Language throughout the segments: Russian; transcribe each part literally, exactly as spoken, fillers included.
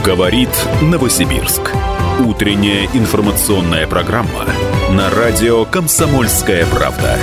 Говорит Новосибирск. Утренняя информационная программа на радио «Комсомольская правда».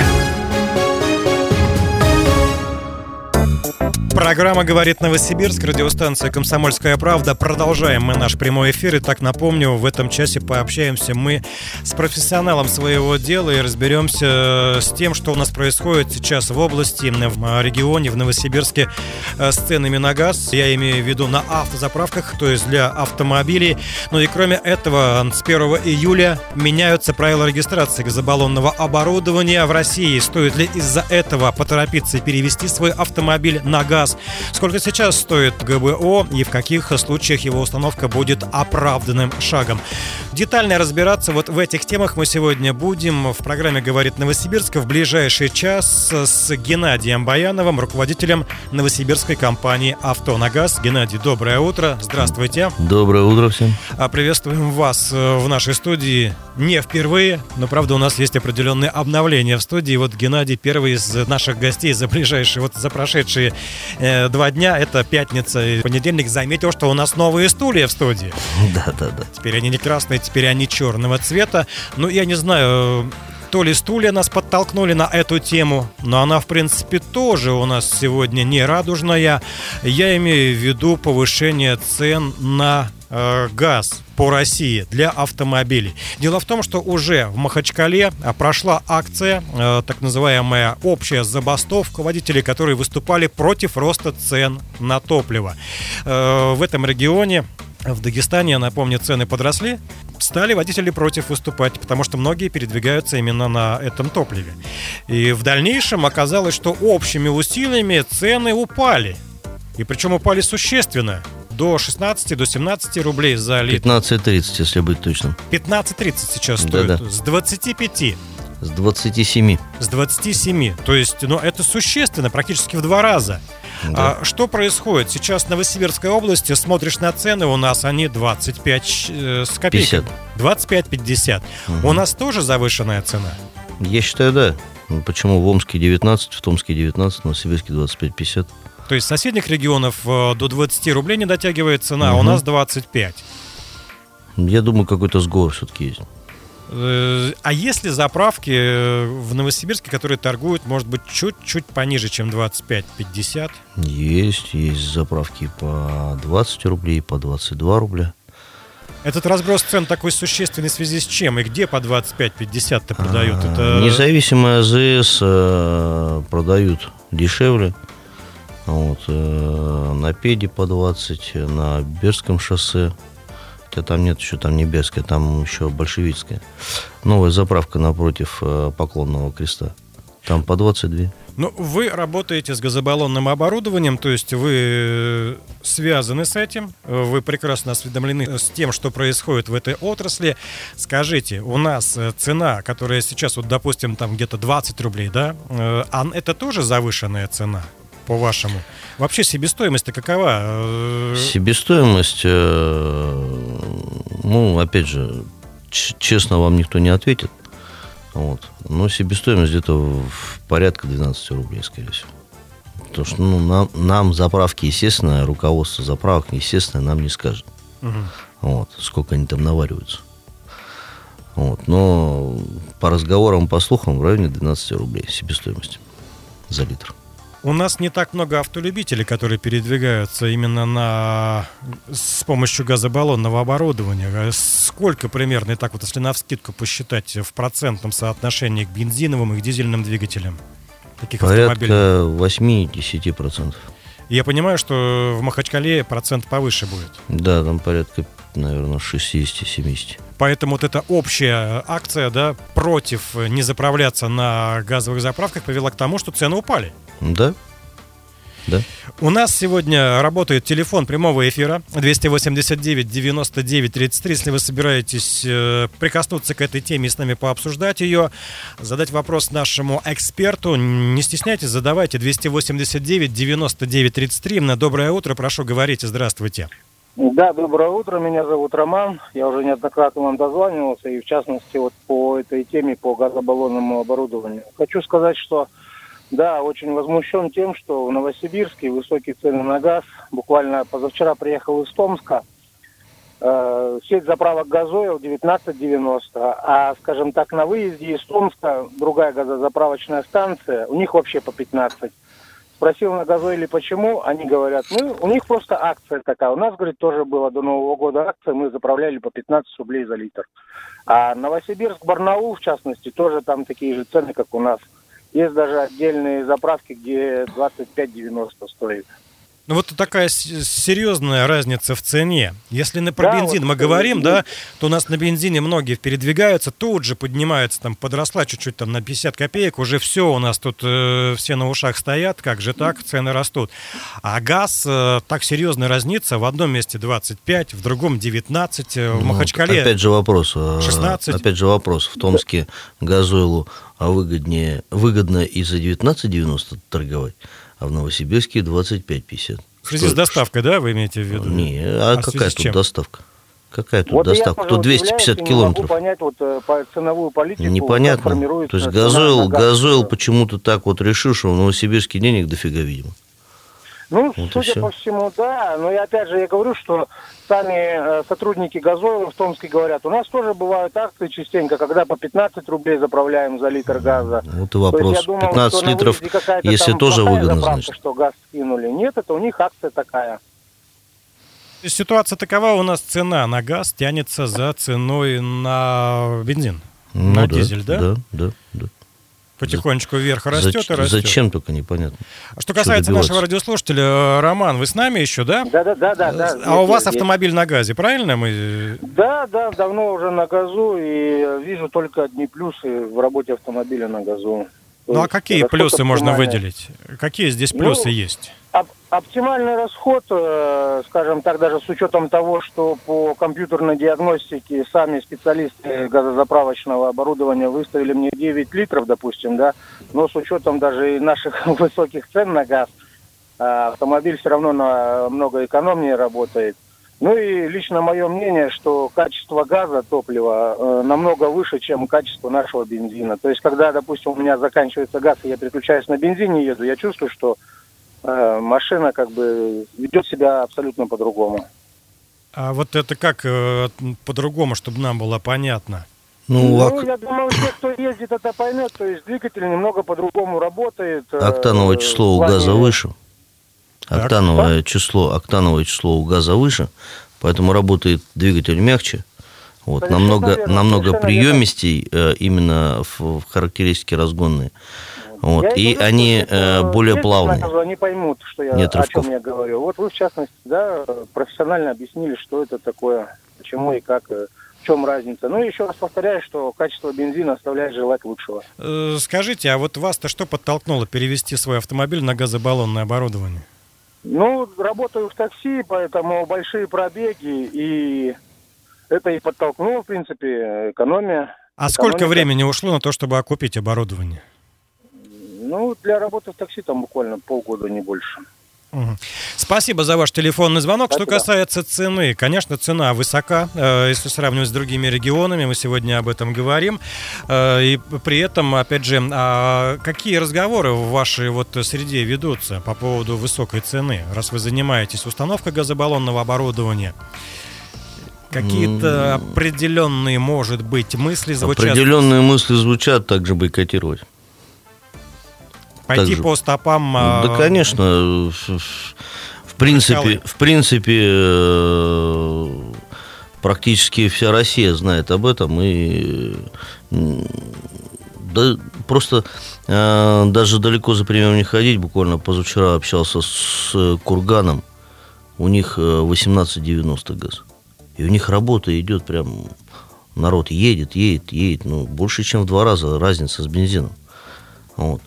Программа «Говорит Новосибирск», радиостанция «Комсомольская правда». Продолжаем мы наш прямой эфир. И так напомню, в этом часе пообщаемся мы с профессионалом своего дела и разберемся с тем, что у нас происходит сейчас в области, в регионе, в Новосибирске с ценами на газ. Я имею в виду на автозаправках, то есть для автомобилей. Ну и кроме этого, с первого июля меняются правила регистрации газобаллонного оборудования в России. Стоит ли из-за этого поторопиться и перевести свой автомобиль на газ? Сколько сейчас стоит ГБО и в каких случаях его установка будет оправданным шагом? Детально разбираться вот в этих темах мы сегодня будем в программе «Говорит Новосибирск» в ближайший час с Геннадием Баяновым, руководителем новосибирской компании «Автонагаз». Геннадий, доброе утро. Здравствуйте. Доброе утро всем. Приветствуем вас в нашей студии не впервые, но, правда, у нас есть определенные обновления в студии. Вот Геннадий первый из наших гостей за ближайшие, вот за прошедшие э, два дня, это пятница и понедельник, заметил, что у нас новые стулья в студии. Да, да, да. Теперь они не красные, теперь они черного цвета. Ну, я не знаю, то ли стулья нас подтолкнули на эту тему, но она, в принципе, тоже у нас сегодня не радужная. Я имею в виду повышение цен на э, газ по России для автомобилей. Дело в том, что уже в Махачкале прошла акция, э, так называемая общая забастовка водителей, которые выступали против роста цен на топливо. Э, в этом регионе, в Дагестане, я напомню, цены подросли, стали водители против выступать, потому что многие передвигаются именно на этом топливе. И в дальнейшем оказалось, что общими усилиями цены упали. И причем упали существенно. До шестнадцати, до семнадцати рублей за литр. пятнадцать тридцать, если быть точным. пятнадцать тридцать сейчас стоит. Да-да. С двадцати пяти. С двадцати семи. С двадцати семи. То есть, ну, это существенно, практически в два раза. Да. А что происходит? Сейчас в Новосибирской области смотришь на цены, у нас они двадцать пять э, с копейками. пятьдесят. двадцать пять пятьдесят. Угу. У нас тоже завышенная цена? Я считаю, да. Почему в Омске девятнадцать, в Томске девятнадцать, в Новосибирске двадцать пять пятьдесят? То есть с соседних регионов э, до двадцати рублей не дотягивает цена, угу. а у нас двадцать пять. Я думаю, какой-то сговор все-таки есть. А есть ли заправки в Новосибирске, которые торгуют, может быть, чуть-чуть пониже, чем двадцать пять пятьдесят? Есть, есть заправки по двадцать рублей, по двадцать два рубля. Этот разброс цен такой существенный в связи с чем? И где по двадцать пять пятьдесят-то продают? А, Это... Независимые АЗС э, продают дешевле. Вот, э, на Педе по двадцать, на Бердском шоссе. Хотя там нет еще, там не Бердская, там еще Большевицкая. Новая заправка напротив э, Поклонного креста. Там по двадцать два. Ну, вы работаете с газобаллонным оборудованием, то есть вы связаны с этим, вы прекрасно осведомлены с тем, что происходит в этой отрасли. Скажите, у нас цена, которая сейчас, вот, допустим, там где-то двадцать рублей, да, а это тоже завышенная цена, по-вашему? Вообще себестоимость-то какова? Себестоимость, ну, опять же, честно вам никто не ответит. Вот. Но себестоимость где-то в порядка двенадцать рублей, скорее всего. Потому что ну, нам, нам заправки, естественно, руководство заправок, естественно, нам не скажет. Угу. Вот, сколько они там навариваются. Вот. Но по разговорам, по слухам, в районе двенадцать рублей себестоимость за литр. У нас не так много автолюбителей, которые передвигаются именно на... с помощью газобаллонного оборудования. Сколько примерно, и так вот, если навскидку посчитать, в процентном соотношении к бензиновым и к дизельным двигателям таких автомобилей? Порядка восемь-десять процентов. Я понимаю, что в Махачкале процент повыше будет. Да, там порядка, наверное, шестьдесят-семьдесят. Поэтому вот эта общая акция, да, против не заправляться на газовых заправках привела к тому, что цены упали. Да. Да. У нас сегодня работает телефон прямого эфира двести восемьдесят девять девяносто девять тридцать три. Если вы собираетесь э, прикоснуться к этой теме и с нами пообсуждать ее, задать вопрос нашему эксперту, не стесняйтесь, задавайте. Двести восемьдесят девять девяносто девять тридцать три. Доброе утро, прошу, говорите, здравствуйте. Да, доброе утро, меня зовут Роман. Я уже неоднократно вам дозванивался, и в частности вот по этой теме, по газобаллонному оборудованию. Хочу сказать, что да, очень возмущен тем, что в Новосибирске высокие цены на газ. Буквально позавчера приехал из Томска. э, сеть заправок «Газойл» девятнадцать девяносто, а, скажем так, на выезде из Томска другая газозаправочная станция, у них вообще по пятнадцать. Спросил на «Газойле» почему, они говорят, ну, у них просто акция такая. У нас, говорит, тоже было до Нового года акция, мы заправляли по пятнадцать рублей за литр. А Новосибирск, Барнаул, в частности, тоже там такие же цены, как у нас. Есть даже отдельные заправки, где двадцать пять девяносто стоит. Ну вот такая серьезная разница в цене. Если на про да, бензин вот мы говорим, бензин. да, то у нас на бензине многие передвигаются, тут же поднимается, там, подросла чуть-чуть там на пятьдесят копеек, уже все, у нас тут э, все на ушах стоят, как же так, цены растут. А газ э, так серьезно разнится, в одном месте двадцать пять, в другом девятнадцать, в ну, Махачкале опять же вопрос, шестнадцать. Опять же вопрос, в Томске «Газойлу» а выгоднее, выгодно и за девятнадцать девяносто торговать, а в Новосибирске двадцать пять пятьдесят. В связи с доставкой, да, вы имеете в виду? Не, а, а какая тут чем? доставка? Какая тут вот доставка? Тут двести пятьдесят километров. Не могу понять вот, по ценовую политику. Непонятно. То есть «Газойл», «Газойл» почему-то так вот решил, что в Новосибирске денег дофига, видимо. Ну, вот судя по всему, да. Но я опять же я говорю, что сами сотрудники «Газойла» в Томске говорят, у нас тоже бывают акции частенько, когда по пятнадцать рублей заправляем за литр газа. Вот и вопрос. Есть, думал, пятнадцать литров, если тоже выгодно, заправка, значит. Что газ скинули. Нет, это у них акция такая. Ситуация такова, у нас цена на газ тянется за ценой на бензин, ну, на да, дизель, да? Да, да, да. Потихонечку вверх растет Зач- и растет. Зачем, только непонятно. Что касается нашего радиослушателя, Роман, вы с нами еще, да? Да, да, да, да. да а у вас есть. автомобиль на газе, правильно? Мы... Да, да, давно уже на газу, и вижу только одни плюсы в работе автомобиля на газу. То ну а какие плюсы можно выделить? Какие здесь плюсы ну, есть? Оп- оптимальный расход, э, скажем так, даже с учетом того, что по компьютерной диагностике сами специалисты газозаправочного оборудования выставили мне девять литров, допустим, да, но с учетом даже и наших высоких цен на газ, э, автомобиль все равно намного экономнее работает. Ну и лично мое мнение, что качество газа, топлива э, намного выше, чем качество нашего бензина. То есть, когда, допустим, у меня заканчивается газ, и я переключаюсь на бензине еду, я чувствую, что э, машина как бы ведет себя абсолютно по-другому. А вот это как э, по-другому, чтобы нам было понятно? Ну, ну ок... я думаю, те, кто ездит, это поймет. То есть, двигатель немного по-другому работает. Э, Октановое число у плане... газа выше. Октановое так, число, октановое число у газа выше, поэтому работает двигатель мягче, вот, намного, верно, намного приемистей э, именно в, в характеристике разгонные. Вот, и говорю, они э, более плавные. Они поймут, что я, Нет о рывков. чем я говорю. Вот вы, в частности, да, профессионально объяснили, что это такое, почему и как, в чем разница. Ну и еще раз повторяю, что качество бензина оставляет желать лучшего. Скажите, а вот вас-то что подтолкнуло перевести свой автомобиль на газобаллонное оборудование? Ну, работаю в такси, поэтому большие пробеги, и это и подтолкнуло, в принципе, экономия. А экономика. Сколько времени ушло на то, чтобы окупить оборудование? Ну, для работы в такси там буквально полгода, не больше. Угу. Спасибо за ваш телефонный звонок. Спасибо. Что касается цены, конечно, цена высока, э, если сравнивать с другими регионами, мы сегодня об этом говорим. Э, и при этом, опять же, э, какие разговоры в вашей вот среде ведутся по поводу высокой цены, раз вы занимаетесь установкой газобаллонного оборудования? Какие-то определенные, может быть, мысли звучат? Определенные мысли звучат, также бойкотировать. Пойти также. по стопам... Да, конечно. В принципе, в принципе, практически вся Россия знает об этом. И да, просто даже далеко за примером не ходить. Буквально позавчера общался с Курганом. У них восемнадцать девяносто газ. И у них работа идет прям... Народ едет, едет, едет. Ну, больше, чем в два раза разница с бензином. Вот.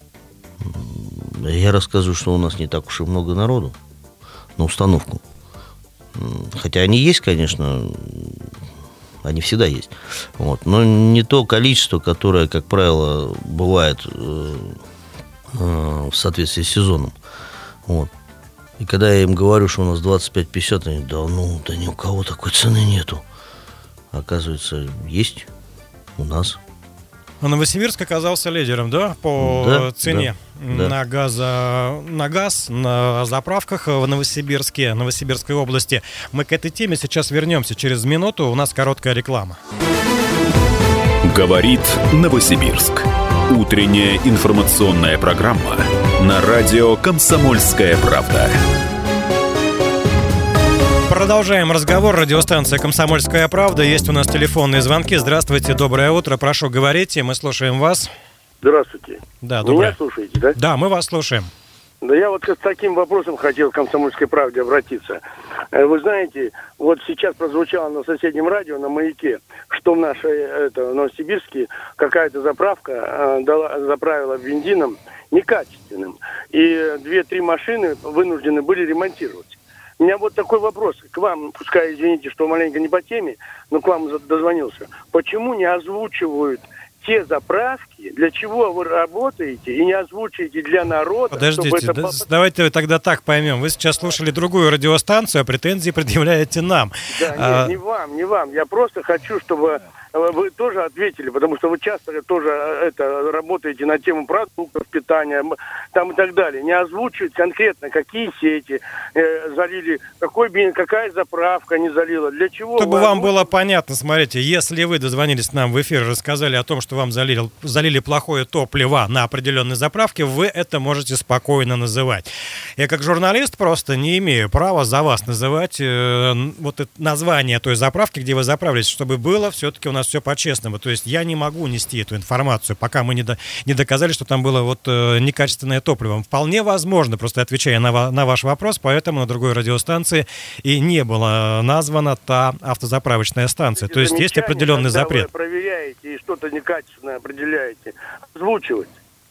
Я рассказываю, что у нас не так уж и много народу на установку. Хотя они есть, конечно, они всегда есть. Вот. Но не то количество, которое, как правило, бывает э, э, в соответствии с сезоном. Вот. И когда я им говорю, что у нас двадцать пять пятьдесят, они говорят, да ну, да ни у кого такой цены нету. Оказывается, есть у нас. Новосибирск оказался лидером, да, по да, цене да, на, газа, на газ на заправках в Новосибирске, Новосибирской области. Мы к этой теме сейчас вернемся через минуту. У нас короткая реклама. Говорит Новосибирск. Утренняя информационная программа на радио «Комсомольская правда». Продолжаем разговор. Радиостанция «Комсомольская правда». Есть у нас телефонные звонки. Здравствуйте, доброе утро. Прошу, говорите, мы слушаем вас. Здравствуйте. Да, доброе. Меня слушаете, да? Да, мы вас слушаем. Да я вот с таким вопросом хотел к «Комсомольской правде» обратиться. Вы знаете, вот сейчас прозвучало на соседнем радио, на «Маяке», что в нашей, это, в Новосибирске какая-то заправка э, дала, заправила бензином некачественным. И две-три машины вынуждены были ремонтировать. У меня вот такой вопрос к вам, пускай, извините, что маленько не по теме, но к вам дозвонился. Почему не озвучивают те заправки, для чего вы работаете, и не озвучиваете для народа? Подождите, это... да, давайте тогда так поймем. Вы сейчас слушали другую радиостанцию, а претензии предъявляете нам. Да, а... нет, не вам, не вам. Я просто хочу, чтобы вы тоже ответили, потому что вы часто тоже это, работаете на тему продуктов питания там и так далее. Не озвучивать конкретно, какие сети э, залили, какой бензин, какая заправка не залила, для чего. Чтобы вы вам озвучиваете? было понятно, смотрите, если вы дозвонились к нам в эфир и рассказали о том, что вам залили, залили плохое топливо на определенной заправке, вы это можете спокойно называть. Я как журналист просто не имею права за вас называть э, вот это название той заправки, где вы заправились, чтобы было все-таки у нас все по-честному. То есть я не могу нести эту информацию, пока мы не, до, не доказали, что там было вот э, некачественное топливо. Вполне возможно, просто отвечая на, на ваш вопрос, поэтому на другой радиостанции и не была названа та автозаправочная станция. То есть есть определенный запрет. Вы проверяете и что-то некачественное определяете, озвучивать.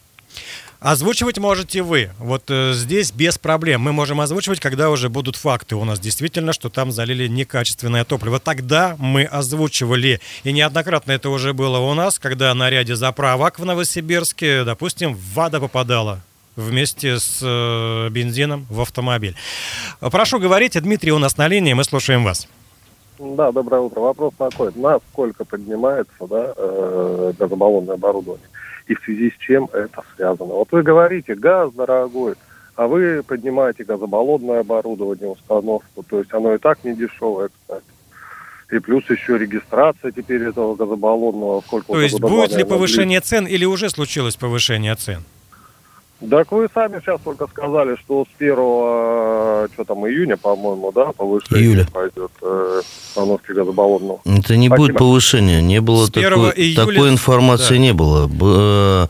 Озвучивать можете вы. Вот э, здесь без проблем. Мы можем озвучивать, когда уже будут факты у нас действительно, что там залили некачественное топливо. Тогда мы озвучивали. И неоднократно это уже было у нас, когда на ряде заправок в Новосибирске, допустим, вода попадала вместе с э, бензином в автомобиль. Прошу говорить, Дмитрий у нас на линии, мы слушаем вас. Да, доброе утро. Вопрос такой. Насколько поднимается, да, э, газобаллонное оборудование? И в связи с чем это связано? Вот вы говорите, газ дорогой, а вы поднимаете газобаллонное оборудование, установку. То есть оно и так не дешевое, кстати. И плюс еще регистрация теперь этого газобаллонного. Сколько То есть будет ли повышение цен или уже случилось повышение цен? Так вы сами сейчас только сказали, что с первого, что там, июня, по-моему, да, повышение Июля. пойдет э, установки газобаллонного. Это не Спасибо. Будет повышения. Не было такой, июля... такой информации, да. не было. Б,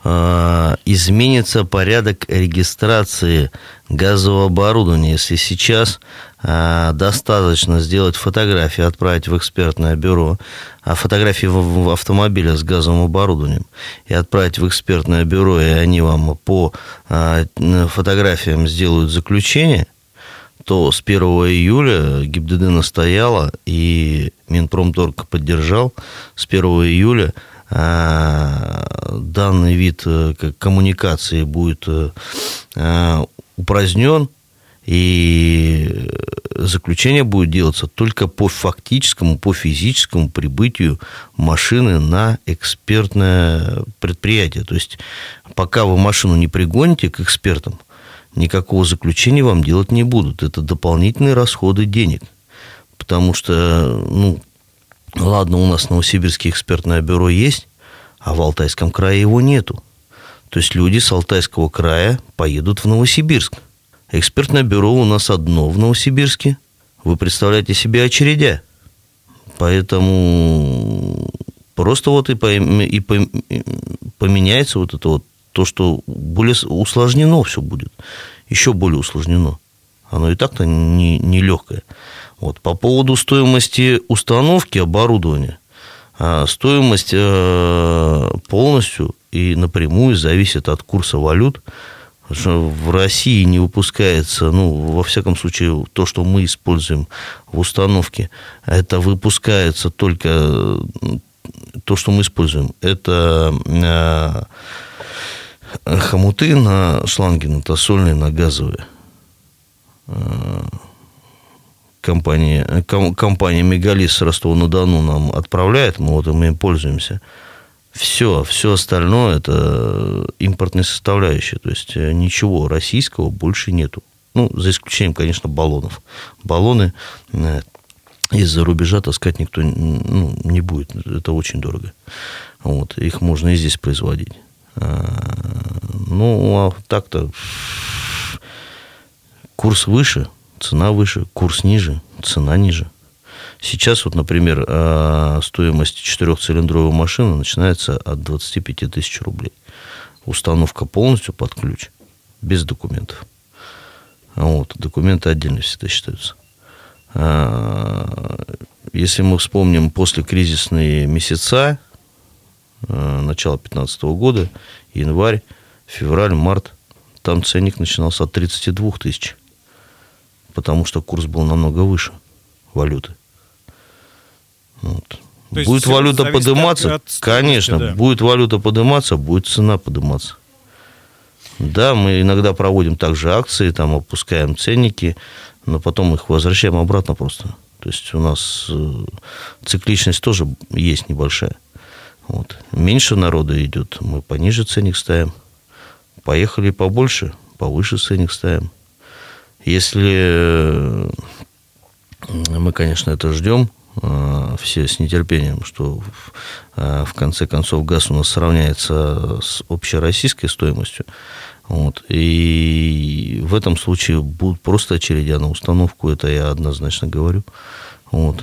э, изменится порядок регистрации газового оборудования. Если сейчас э, достаточно сделать фотографии, отправить в экспертное бюро, а фотографии в, в автомобиля с газовым оборудованием, и отправить в экспертное бюро, и они вам по э, фотографиям сделают заключение, то с первого июля ГИБДД настояла, и Минпромторг поддержал, с первого июля э, данный вид э, коммуникации будет э, упразднен, и заключение будет делаться только по фактическому, по физическому прибытию машины на экспертное предприятие. То есть, пока вы машину не пригоните к экспертам, никакого заключения вам делать не будут. Это дополнительные расходы денег. Потому что, ну, ладно, у нас Новосибирское экспертное бюро есть, а в Алтайском крае его нету. То есть, люди с Алтайского края поедут в Новосибирск. Экспертное бюро у нас одно в Новосибирске. Вы представляете себе очередя. Поэтому просто вот и, и поменяется вот это вот то, что более усложнено все будет. Еще более усложнено. Оно и так-то не, не легкое. Вот. По поводу стоимости установки оборудования. Стоимость полностью и напрямую зависит от курса валют. Потому что в России не выпускается, ну, во всяком случае, то, что мы используем в установке, это выпускается только то, что мы используем. Это хомуты на шланге, на тосольные, на газовые. Компания, компания «Мегалис» с Ростова-на-Дону нам отправляет, мы вот им пользуемся. Все, все остальное это импортные составляющие. То есть ничего российского больше нету. Ну, за исключением, конечно, баллонов. Баллоны из-за рубежа таскать никто ну, не будет. Это очень дорого. Вот. Их можно и здесь производить. Ну, а так-то курс выше, цена выше, курс ниже, цена ниже. Сейчас, вот, например, стоимость четырехцилиндровой машины начинается от двадцати пяти тысяч рублей. Установка полностью под ключ, без документов. Вот, документы отдельно всегда считаются. Если мы вспомним после кризисные месяца, начала две тысячи пятнадцатого года, январь, февраль, март, там ценник начинался от тридцати двух тысяч, потому что курс был намного выше валюты. Вот. Будет валюта подниматься, от, от конечно, да. Будет валюта подниматься, будет цена подниматься. Да, мы иногда проводим также акции, там опускаем ценники, но потом их возвращаем обратно просто. То есть у нас цикличность тоже есть небольшая. Вот. Меньше народа идет, мы пониже ценник ставим. Поехали побольше, повыше ценник ставим. Если мы, конечно, это ждем, все с нетерпением, что в конце концов газ у нас сравняется с общероссийской стоимостью. Вот. И в этом случае будут просто очередя на установку, это я однозначно говорю. Вот.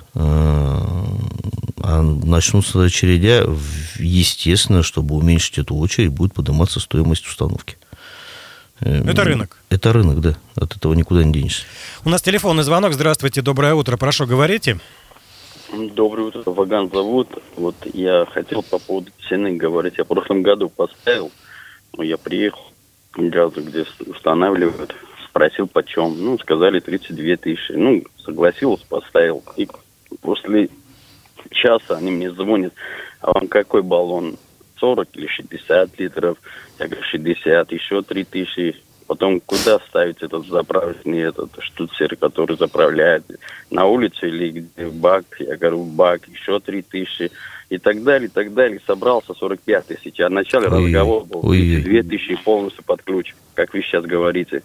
А начнутся очередя, естественно, чтобы уменьшить эту очередь, будет подниматься стоимость установки. Это рынок. Это рынок, да. От этого никуда не денешься. У нас телефонный звонок. Здравствуйте, доброе утро. Прошу, говорите. Доброе утро. Ваган зовут. Вот я хотел по поводу цены говорить. Я в прошлом году поставил. Я приехал ни разу, где устанавливают. Спросил, почем. Ну, сказали тридцать две тысячи. Ну, согласился, поставил. И после часа они мне звонят. А вам какой баллон? сорок или шестьдесят литров? Я говорю, шестьдесят. Еще три тысячи. Потом куда ставить этот заправочный этот штуцер, который заправляет? На улице или где бак? Я говорю, бак. Еще три тысячи. И так далее, и так далее. Собрался сорок пять тысяч. А в начале ой, разговора был тридцать две тысячи полностью под ключ. Как вы сейчас говорите.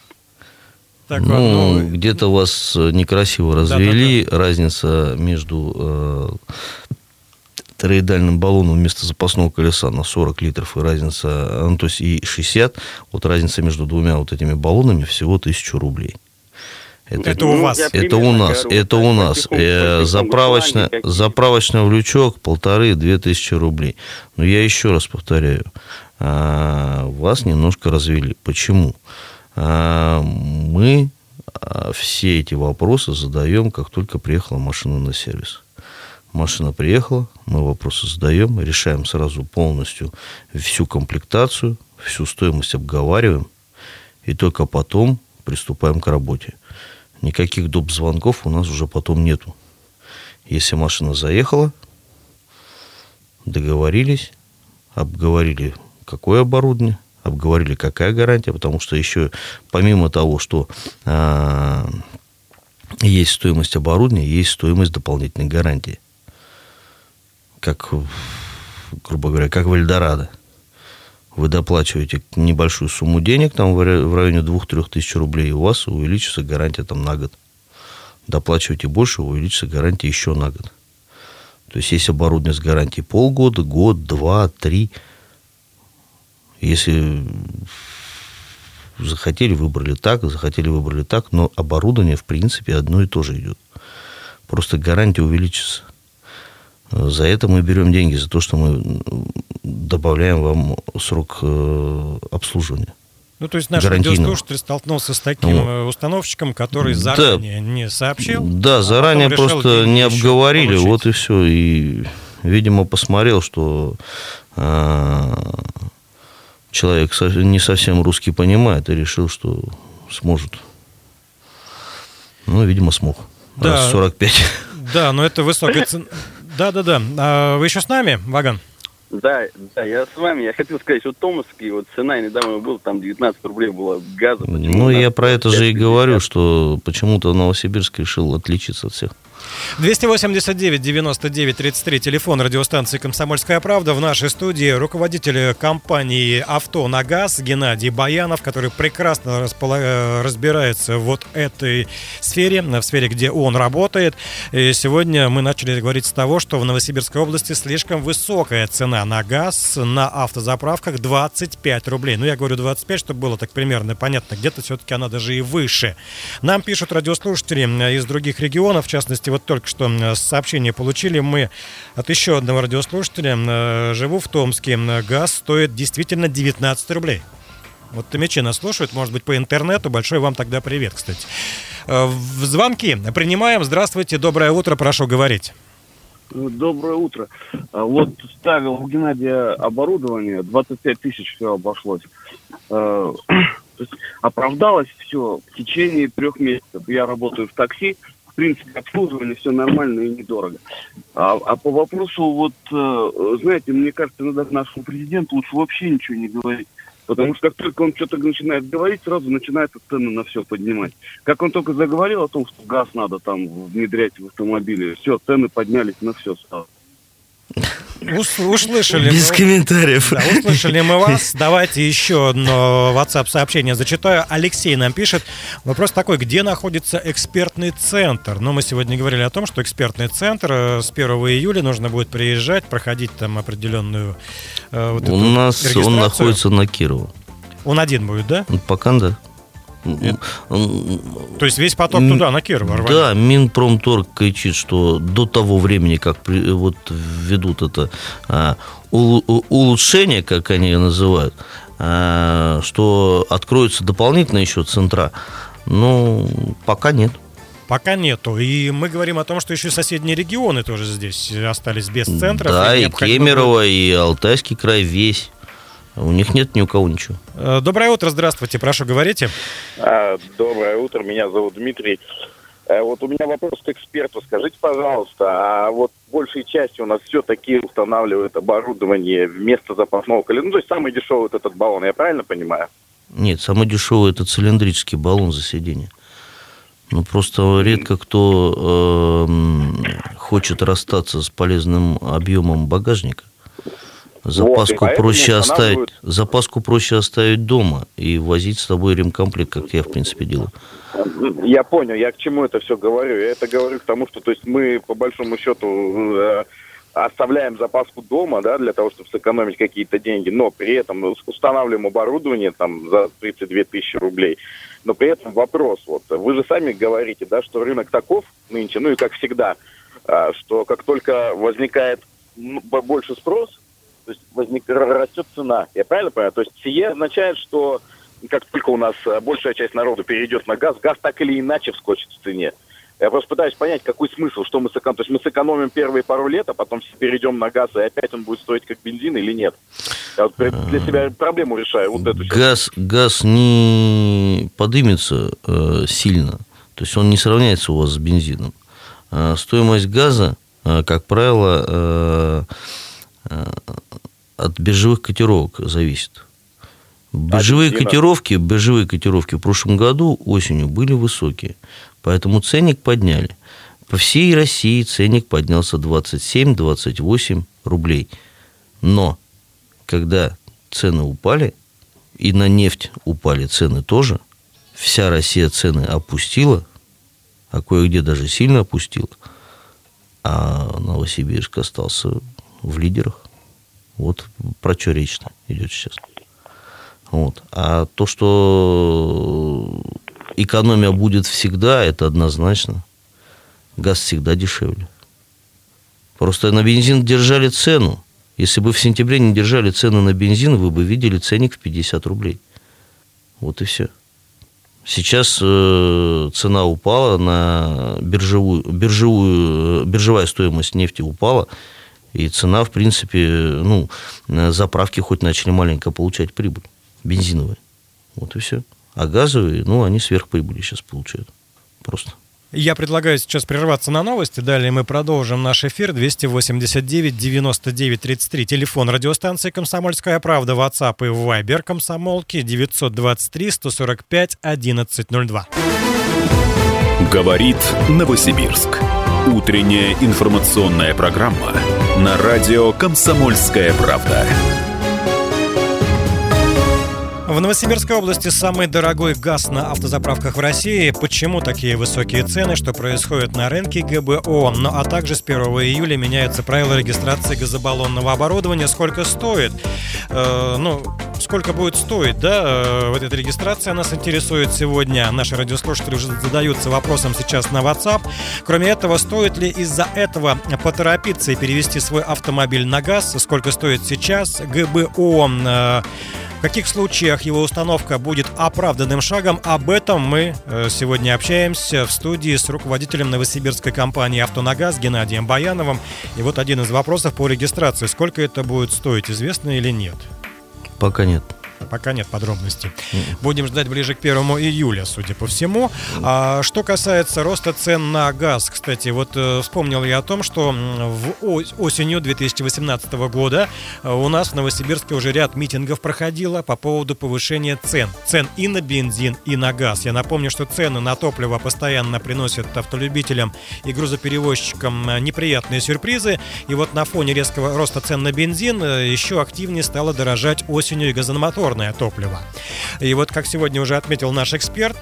Так, ну, ну, где-то вас некрасиво развели. Да, да, да. Разница между э, тороидальным баллоном вместо запасного колеса на сорок литров и разница, ну, то есть и шестьдесят, вот разница между двумя вот этими баллонами всего тысячу рублей. Это, это у вас? Это у нас, говорю, это у нас. Э, заправочно, заправочный влючок полторы-две тысячи рублей. Но я еще раз повторяю, э, вас немножко развели. Почему? Э, мы все эти вопросы задаем, как только приехала машина на сервис. Машина приехала, мы вопросы задаем, решаем сразу полностью всю комплектацию, всю стоимость обговариваем, и только потом приступаем к работе. Никаких доп. Звонков у нас уже потом нету. Если машина заехала, договорились, обговорили, какое оборудование, обговорили, какая гарантия, потому что еще помимо того, что а, есть стоимость оборудования, есть стоимость дополнительной гарантии. Как, грубо говоря, как в Эльдорадо. Вы доплачиваете небольшую сумму денег, там в районе двух-трёх тысяч рублей, и у вас увеличится гарантия там на год. Доплачиваете больше, увеличится гарантия еще на год. То есть есть оборудование с гарантией полгода, год, два, три. Если захотели, выбрали так, захотели, выбрали так, но оборудование, в принципе, одно и то же идет. Просто гарантия увеличится. За это мы берем деньги, за то, что мы добавляем вам срок обслуживания. Ну, то есть наш радиослушатель столкнулся с таким ну, установщиком, который заранее да, не сообщил. Да, а заранее просто не обговорили, вот и все. И, видимо, посмотрел, что а, человек не совсем русский понимает, и решил, что сможет. Ну, видимо, смог. Да, раз сорок пять. Да, но это высокая цена. Да-да-да. А вы еще с нами, Ваган? Да, да, я с вами. Я хотел сказать, что Томский, вот цена недавно была, там девятнадцать рублей была газа. Ну, я про это же и говорю, что почему-то Новосибирск решил отличиться от всех. двести восемьдесят девять девяносто девять тридцать три, телефон радиостанции «Комсомольская правда». В нашей студии руководитель компании «Авто на газ» Геннадий Баянов, который прекрасно располаг... разбирается в вот этой сфере, в сфере, где он работает. И сегодня мы начали говорить с того, что в Новосибирской области слишком высокая цена на газ на автозаправках двадцать пять рублей. Ну, я говорю двадцать пять, чтобы было так примерно понятно. Где-то все-таки она даже и выше. Нам пишут радиослушатели из других регионов, в частности, вот только что сообщение получили мы от еще одного радиослушателя. Живу в Томске. Газ стоит действительно девятнадцать рублей. Вот томичи нас слушают, может быть, по интернету. Большой вам тогда привет, кстати. В звонки принимаем. Здравствуйте, доброе утро, прошу говорить. Доброе утро. Вот ставил у Геннадия оборудование, двадцать пять тысяч все обошлось. То есть оправдалось все в течение трех месяцев. Я работаю в такси. В принципе, обслуживание все нормально и недорого. А, а по вопросу, вот, знаете, мне кажется, иногда нашему президенту лучше вообще ничего не говорить. Потому что как только он что-то начинает говорить, сразу начинается цены на все поднимать. Как он только заговорил о том, что газ надо там внедрять в автомобили, все, цены поднялись на все стало. Услышали Без мы... комментариев. Да, услышали мы вас. Давайте еще одно WhatsApp-сообщение зачитаю. Алексей нам пишет. Вопрос такой: где находится экспертный центр? Но мы сегодня говорили о том, что экспертный центр с первого июля нужно будет приезжать, проходить там определенную э, вот У нас он находится на Кирова. Он один будет, да? Пока да. То есть весь поток туда, на Кирова рвали? Да, Минпромторг кричит, что до того времени, как при, вот ведут это а, у, улучшение, как они называют, а, что откроются дополнительно еще центра, но пока нет. Пока нету. И мы говорим о том, что еще соседние регионы тоже здесь остались без центров. Да, и, и Кемерово, будет... и Алтайский край весь. У них нет ни у кого ничего. Доброе утро, здравствуйте, прошу, говорите. Доброе утро, меня зовут Дмитрий. Вот у меня вопрос к эксперту. Скажите, пожалуйста, а вот большей частью у нас все-таки устанавливают оборудование вместо запасного колеса? Ну, то есть самый дешевый вот этот баллон, я правильно понимаю? Нет, самый дешевый — это цилиндрический баллон за сиденье. Ну, просто редко кто э, хочет расстаться с полезным объемом багажника. Запаску вот, проще оставить, будет... запаску проще оставить дома и возить с собой ремкомплект, как я, в принципе, делаю. Я понял, я к чему это все говорю. Я это говорю к тому, что то есть мы, по большому счету, э, оставляем запаску дома, да, для того, чтобы сэкономить какие-то деньги, но при этом устанавливаем оборудование там за тридцать две тысячи рублей. Но при этом вопрос, вот, вы же сами говорите, да, что рынок таков нынче, ну и как всегда, э, что как только возникает больше спрос, то есть возник, растет цена. Я правильно понимаю? То есть сие означает, что как только у нас большая часть народа перейдет на газ, газ так или иначе вскочит в цене. Я просто пытаюсь понять, какой смысл, что мы сэкономим. То есть мы сэкономим первые пару лет, а потом все перейдем на газ, и опять он будет стоить как бензин или нет. Я вот для себя проблему решаю. Вот эту газ, газ не подымется э, сильно. То есть он не сравняется у вас с бензином. А стоимость газа, э, как правило, э, от биржевых котировок зависит. Биржевые котировки, биржевые котировки в прошлом году осенью были высокие, поэтому ценник подняли. По всей России ценник поднялся двадцать семь - двадцать восемь рублей. Но когда цены упали, и на нефть упали цены тоже, вся Россия цены опустила, а кое-где даже сильно опустила, а Новосибирск остался в лидерах. Вот про что речь-то идет сейчас. Вот. А то, что экономия будет всегда, это однозначно. Газ всегда дешевле. Просто на бензин держали цену. Если бы в сентябре не держали цену на бензин, вы бы видели ценник в пятьдесят рублей. Вот и все. Сейчас э, цена упала на биржевую, биржевую, биржевая стоимость нефти упала. И цена, в принципе, ну, заправки хоть начали маленько получать прибыль, бензиновые. Вот и все. А газовые, ну, они сверхприбыли сейчас получают. Просто. Я предлагаю сейчас прерваться на новости. Далее мы продолжим наш эфир. двести восемьдесят девять девяносто девять тридцать три. Телефон радиостанции «Комсомольская правда». WhatsApp и Viber комсомолки девятьсот двадцать три сто сорок пять одиннадцать ноль два. Говорит Новосибирск. Утренняя информационная программа на радио «Комсомольская правда». В Новосибирской области самый дорогой газ на автозаправках в России. Почему такие высокие цены? Что происходит на рынке ГБО? Ну а также с первого июля меняются правила регистрации газобаллонного оборудования. Сколько стоит? Э, ну, сколько будет стоить, да? Э, вот эта регистрация нас интересует сегодня. Наши радиослушатели уже задаются вопросом сейчас на WhatsApp. Кроме этого, стоит ли из-за этого поторопиться и перевести свой автомобиль на газ? Сколько стоит сейчас ГБО? Э, В каких случаях его установка будет оправданным шагом? Об этом мы сегодня общаемся в студии с руководителем новосибирской компании «Автонагаз» Геннадием Баяновым. И вот один из вопросов по регистрации. Сколько это будет стоить, известно или нет? Пока нет. Пока нет подробностей. Будем ждать ближе к первому июля, судя по всему. А что касается роста цен на газ, кстати, вот э, вспомнил я о том, что в ос- осенью две тысячи восемнадцатого года у нас в Новосибирске уже ряд митингов проходило по поводу повышения цен. Цен и на бензин, и на газ. Я напомню, что цены на топливо постоянно приносят автолюбителям и грузоперевозчикам неприятные сюрпризы. И вот на фоне резкого роста цен на бензин еще активнее стало дорожать осенью и газомотор топливо. И вот, как сегодня уже отметил наш эксперт,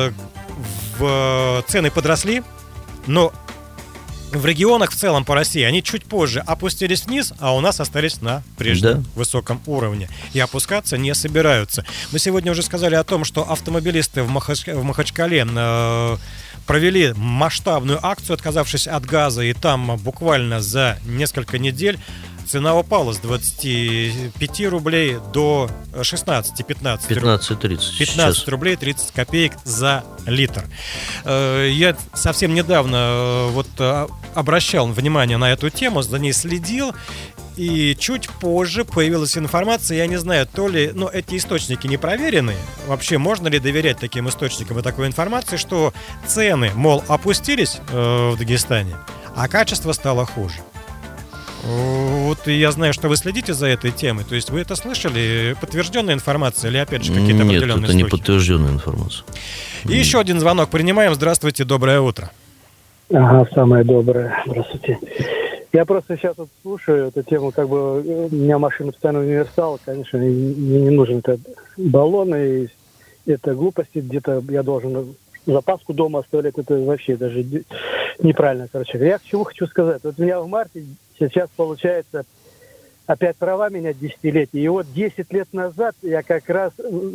в цены подросли, но в регионах в целом по России они чуть позже опустились вниз, а у нас остались на прежнем да. высоком уровне. И опускаться не собираются. Мы сегодня уже сказали о том, что автомобилисты в, Махач... в Махачкале э, провели масштабную акцию, отказавшись от газа, и там буквально за несколько недель цена упала с двадцати пяти рублей до шестнадцати-пятнадцати. пятнадцать-тридцать. пятнадцать рублей тридцать копеек за литр. Я совсем недавно вот обращал внимание на эту тему, за ней следил. И чуть позже появилась информация, я не знаю, то ли, но эти источники не проверены, вообще можно ли доверять таким источникам и такой информации, что цены, мол, опустились э, в Дагестане, а качество стало хуже. Вот и я знаю, что вы следите за этой темой. То есть вы это слышали? Подтвержденная информация или опять же какие-то Нет, определенные это слухи? не подтвержденная информация. И Нет. еще один звонок принимаем. Здравствуйте, доброе утро. Ага, самое доброе. Здравствуйте. Я просто сейчас вот слушаю эту тему, как бы у меня машина постоянно универсал, конечно, мне не нужен этот баллон, и это глупости, где-то я должен запаску дома оставлять, это вообще даже неправильно, короче. Я к чему хочу сказать. Вот у меня в марте сейчас получается опять права менять десятилетие. И вот десять лет назад я как раз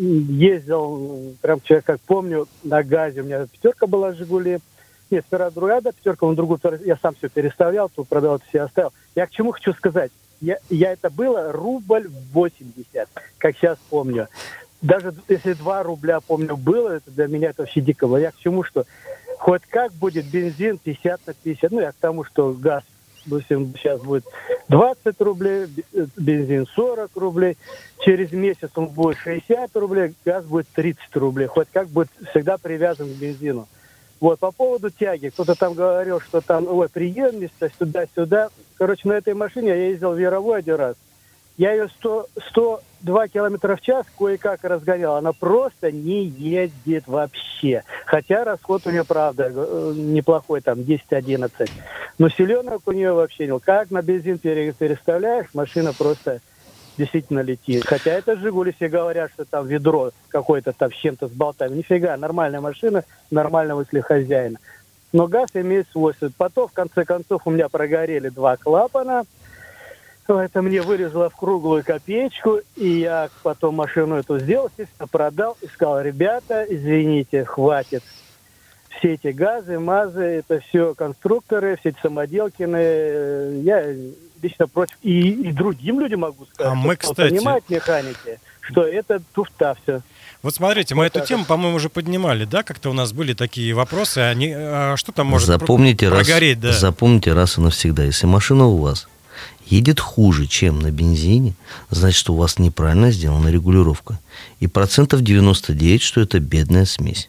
ездил, прям как помню, на газе. У меня пятерка была «Жигули». Нет, сперва другая, да, пятерка, на другую я сам все переставлял, тут продавал, все оставил. Я к чему хочу сказать? Я, я это было рубль восемьдесят, как сейчас помню. Даже если два рубля, помню, было, это для меня это вообще дико было. Я к чему, что хоть как будет бензин пятьдесят на пятьдесят. Ну, я к тому, что газ, допустим, сейчас будет двадцать рублей, бензин сорок рублей. Через месяц он будет шестьдесят рублей, газ будет тридцать рублей. Хоть как будет всегда привязан к бензину. Вот, по поводу тяги. Кто-то там говорил, что там, ой, приемница, сюда-сюда. Короче, на этой машине я ездил в Яровой один раз. Я ее сто, сто два километра в час кое-как разгонял. Она просто не ездит вообще. Хотя расход у нее, правда, неплохой, там, десять-одиннадцать. Но селенок у нее вообще нет. Как на бензин переставляешь, машина просто действительно летит. Хотя это «Жигули», все говорят, что там ведро какое-то там с чем-то, с болтами. Нифига, нормальная машина, нормального, если хозяина. Но газ имеет свойства. Потом, в конце концов, у меня прогорели два клапана. Это мне вырезало в круглую копеечку. И я потом машину эту сделал, естественно, продал. И сказал: ребята, извините, хватит. Все эти газы, мазы, это все конструкторы, все эти самоделкины. Я лично против. И, и другим людям могу сказать, а мы, кто кстати... понимает механики, что это туфта все. Вот смотрите, мы вот эту тему, по-моему, уже поднимали, да? Как-то у нас были такие вопросы. Они, а что там может запомните прогореть? Раз, да? Запомните раз и навсегда. Если машина у вас едет хуже, чем на бензине, значит, у вас неправильно сделана регулировка. И процентов девяносто девять, что это бедная смесь.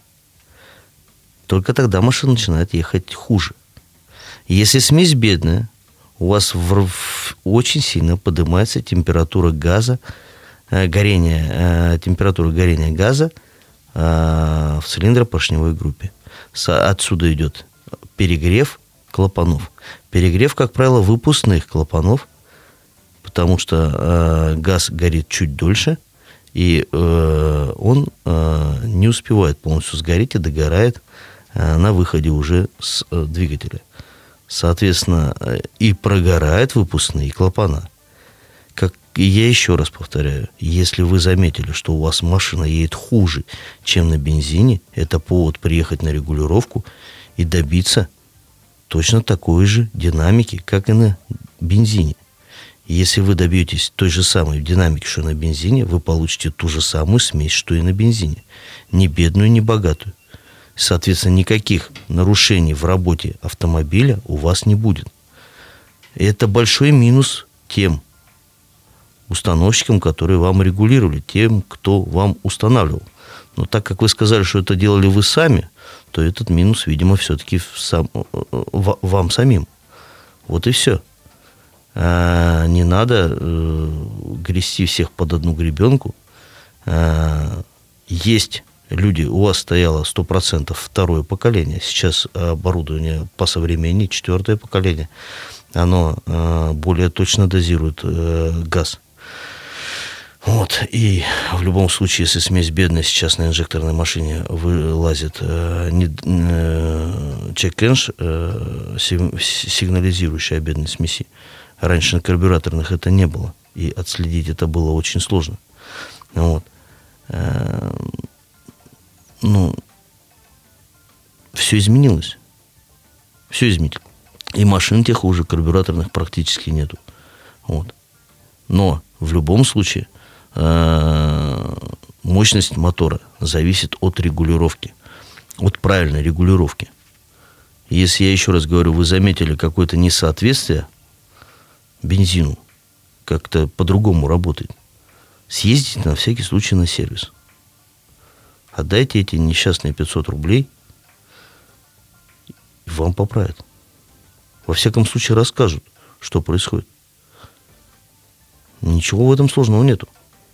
Только тогда машина начинает ехать хуже. Если смесь бедная, у вас в, в, очень сильно поднимается температура газа, э, горение, э, температура горения газа э, в цилиндропоршневой группе. С, отсюда идет перегрев клапанов. Перегрев, как правило, выпускных клапанов, потому что э, газ горит чуть дольше, и э, он э, не успевает полностью сгореть и догорает э, на выходе уже с э, двигателя. Соответственно, э, и прогорают выпускные клапана. Как и я еще раз повторяю, если вы заметили, что у вас машина едет хуже, чем на бензине, это повод приехать на регулировку и добиться точно такой же динамики, как и на бензине. Если вы добьетесь той же самой динамики, что на бензине, вы получите ту же самую смесь, что и на бензине. Ни бедную, ни богатую. Соответственно, никаких нарушений в работе автомобиля у вас не будет. И это большой минус тем установщикам, которые вам регулировали, тем, кто вам устанавливал. Но так как вы сказали, что это делали вы сами, то этот минус, видимо, все-таки в сам, в, вам самим. Вот и все. А, не надо э, грести всех под одну гребенку. А, есть люди, у вас стояло сто процентов второе поколение, сейчас оборудование посовременнее, четвертое поколение, оно э, более точно дозирует э, газ. Вот, и в любом случае, если смесь бедная сейчас на инжекторной машине вылазит э, не, э, чек-энш, э, сигнализирующий о бедной смеси, раньше на карбюраторных это не было, и отследить это было очень сложно. Вот. Э, ну, все изменилось. Все изменилось. И машин тех уже карбюраторных практически нету. Вот. Но в любом случае мощность мотора зависит от регулировки, от правильной регулировки. Если, я еще раз говорю, вы заметили какое-то несоответствие бензину, как-то по-другому работает, съездите на всякий случай на сервис. Отдайте эти несчастные пятьсот рублей, и вам поправят. Во всяком случае расскажут, что происходит. Ничего в этом сложного нету.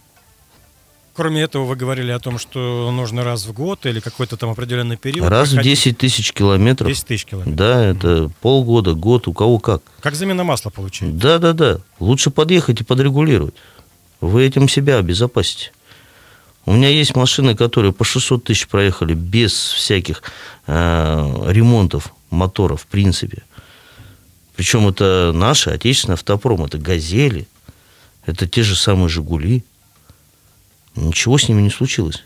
Кроме этого, вы говорили о том, что нужно раз в год или какой-то там определенный период. Раз в десять тысяч километров. десять тысяч километров. Да, это полгода, год, у кого как. Как замена масла получается. Да, да, да. Лучше подъехать и подрегулировать. Вы этим себя обезопасите. У меня есть машины, которые по шестьсот тысяч проехали без всяких э, ремонтов мотора, в принципе. Причем это наши, отечественный автопром, это «Газели», это те же самые «Жигули». Ничего с ними не случилось.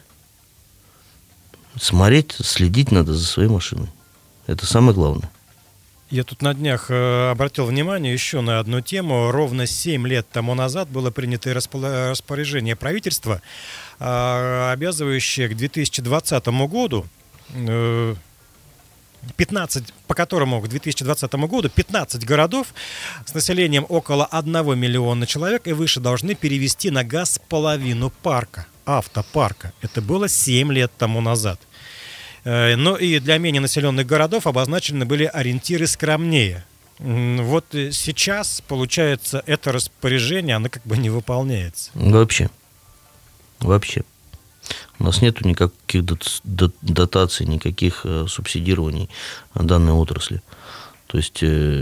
Смотреть, следить надо за своей машиной. Это самое главное. Я тут на днях э, обратил внимание еще на одну тему. Ровно семь лет тому назад было принято распоряжение правительства, э, обязывающее к две тысячи двадцатому году, э, пятнадцать, по которому к две тысячи двадцатому году пятнадцать городов с населением около одного миллиона человек и выше должны перевести на газ половину парка, автопарка. Это было семь лет тому назад. Но и для менее населенных городов обозначены были ориентиры скромнее. Вот сейчас, получается, это распоряжение, оно как бы не выполняется. Вообще. Вообще. У нас нету никаких дотаций, никаких субсидирований данной отрасли. То есть,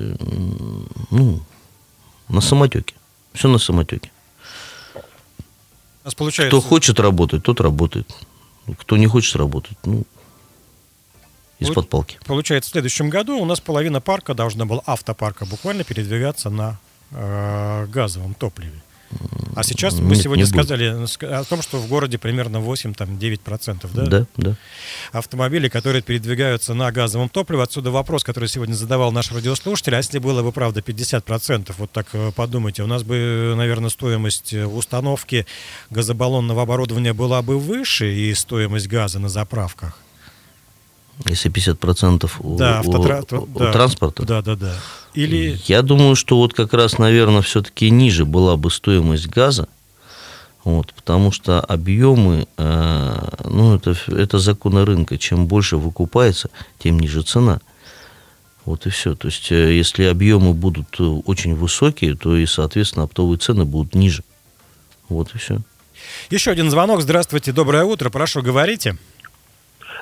ну, на самотеке. Все на самотеке. Получается... Кто хочет работать, тот работает. Кто не хочет работать, ну, из-под палки. Получается, в следующем году у нас половина парка должна была, автопарка, буквально передвигаться на э, газовом топливе. А сейчас мы Нет, сегодня сказали о том, что в городе примерно восемь-девять процентов, да? Да, да. автомобилей, которые передвигаются на газовом топливе. Отсюда вопрос, который сегодня задавал наш радиослушатель. А если было бы, правда, пятьдесят процентов, вот так подумайте, у нас бы, наверное, стоимость установки газобаллонного оборудования была бы выше и стоимость газа на заправках. Если пятьдесят процентов у, да, автотра... у, у да. транспорта? Да, да, да. Или... Я думаю, что вот как раз, наверное, все-таки ниже была бы стоимость газа, вот, потому что объемы, э, ну, это, это законы рынка. Чем больше выкупается, тем ниже цена. Вот и все. То есть, э, если объемы будут очень высокие, то и, соответственно, оптовые цены будут ниже. Вот и все. Еще один звонок. Здравствуйте, доброе утро. Прошу, говорите.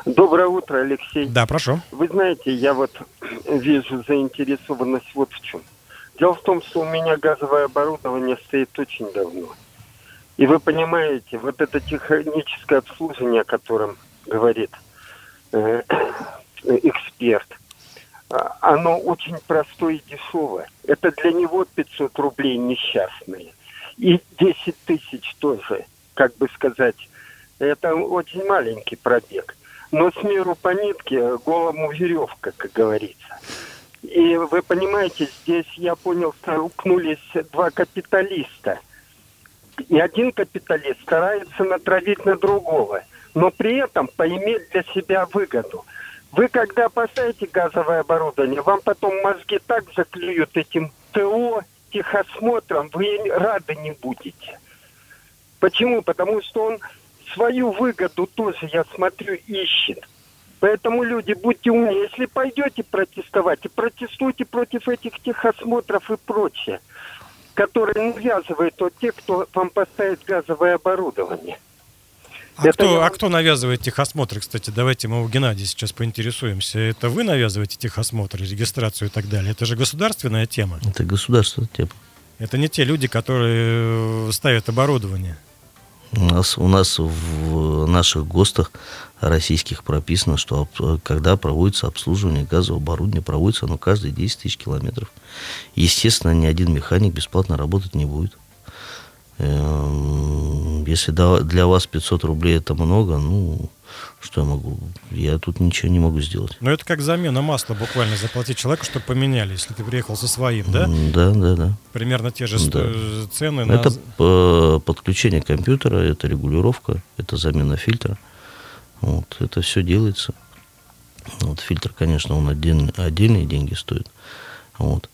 Доброе утро, Алексей. Да, прошу. Вы знаете, я вот вижу заинтересованность вот в чем. Дело в том, что у меня газовое оборудование стоит очень давно. И вы понимаете, вот это техническое обслуживание, о котором говорит э, эксперт, оно очень простое и дешевое. Это для него пятьсот рублей несчастные. И десять тысяч тоже, как бы сказать, это очень маленький пробег. Но с миру по нитке, голому веревка, как говорится. И вы понимаете, здесь, я понял, столкнулись два капиталиста. И один капиталист старается натравить на другого, но при этом поиметь для себя выгоду. Вы, когда поставите газовое оборудование, вам потом мозги так заклюют этим ТО, техосмотром, вы рады не будете. Почему? Потому что он свою выгоду тоже, я смотрю, ищет. Поэтому, люди, будьте умнее. Если пойдете протестовать, и протестуйте против этих техосмотров и прочее, которые навязывают вот те, кто вам поставит газовое оборудование. А кто, я... а кто навязывает техосмотры, кстати? Давайте мы у Геннадия сейчас поинтересуемся. Это вы навязываете техосмотры, регистрацию и так далее? Это же государственная тема. Это государственная тема. Это не те люди, которые ставят оборудование. У нас, у нас в наших ГОСТах российских прописано, что когда проводится обслуживание газового оборудования, проводится оно каждые десять тысяч километров. Естественно, ни один механик бесплатно работать не будет. Если для вас пятьсот рублей это много, ну, что я могу? Я тут ничего не могу сделать. Но это как замена масла, буквально заплатить человеку, чтобы поменяли, если ты приехал со своим, да? Да, да, да. Примерно те же да. цены. Это на... подключение компьютера, это регулировка, это замена фильтра. Вот, это все делается. Вот, фильтр, конечно, он отдельные, отдельные деньги стоит. Вот.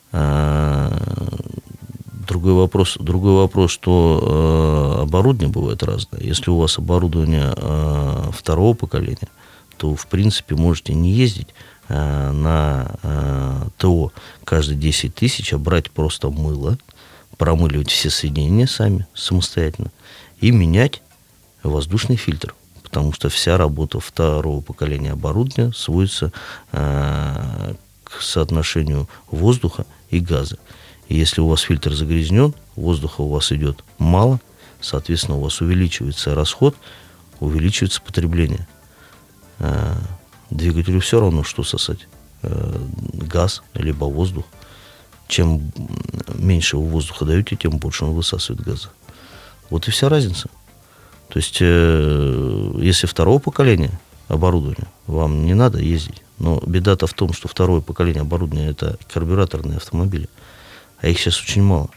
Другой вопрос, другой вопрос, что э, оборудование бывает разное. Если у вас оборудование э, второго поколения, то, в принципе, можете не ездить э, на э, ТО каждые десять тысяч, а брать просто мыло, промыливать все соединения сами, самостоятельно, и менять воздушный фильтр. Потому что вся работа второго поколения оборудования сводится э, к соотношению воздуха и газа. И если у вас фильтр загрязнен, воздуха у вас идет мало, соответственно, у вас увеличивается расход, увеличивается потребление. Двигателю все равно, что сосать. Газ, либо воздух. Чем меньше вы воздуха даете, тем больше он высасывает газа. Вот и вся разница. То есть, если второго поколения оборудования, вам не надо ездить. Но беда-то в том, что второе поколение оборудования – это карбюраторные автомобили. А их сейчас очень мало.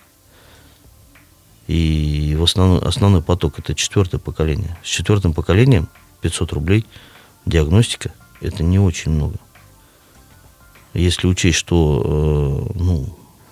И в основной, основной поток это четвертое поколение. С четвертым поколением пятьсот рублей диагностика это не очень много. Если учесть, что э, ну,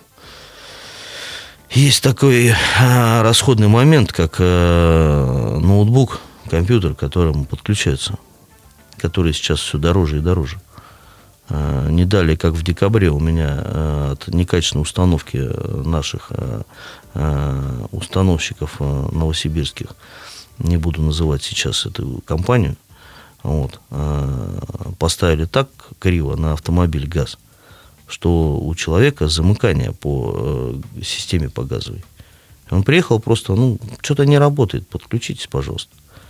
есть такой э, расходный момент, как э, ноутбук, компьютер, к которому подключаются, который сейчас все дороже и дороже. Не далее, как в декабре, у меня от некачественной установки наших установщиков новосибирских, не буду называть сейчас эту компанию, вот, поставили так криво на автомобиль газ, что у человека замыкание по системе по газовой. Он приехал просто, ну, что-то не работает, подключитесь, пожалуйста.